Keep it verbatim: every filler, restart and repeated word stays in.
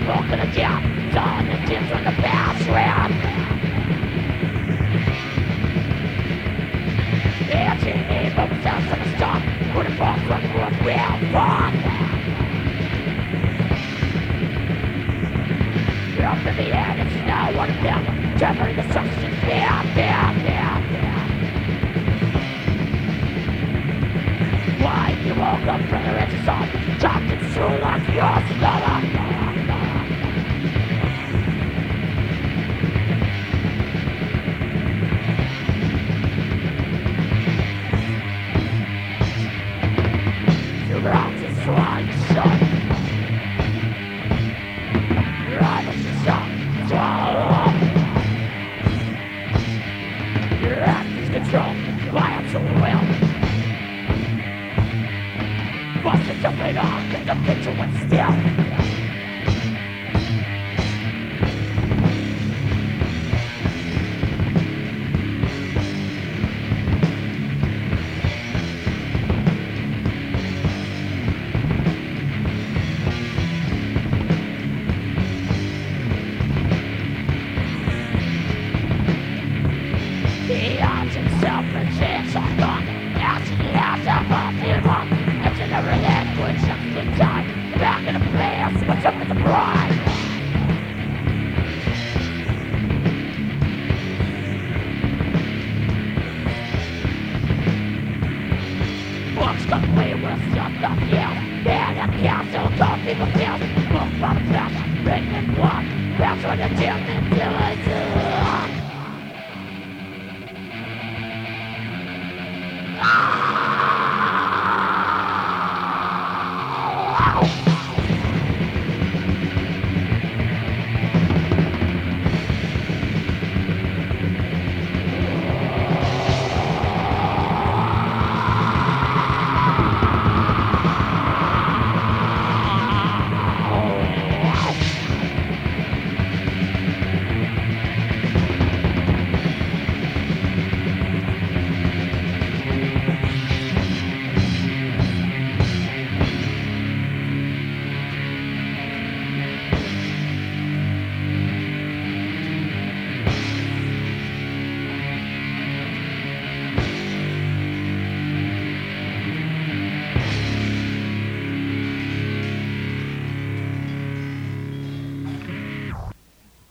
Walking the gap, done the dance on the bathroom. Itching evil sounds of the stop. Who the fuck from the world will fuck? Up in the air, it's now one of them. Jammering the substance, yeah, yeah, yeah, yeah. Why you woke up from the edges of chopping through like your stomach? Your eyes are swine shut. Your eyes are shut, swallow up. Your act is controlled by its will. Bust it jumping off, and the picture went still.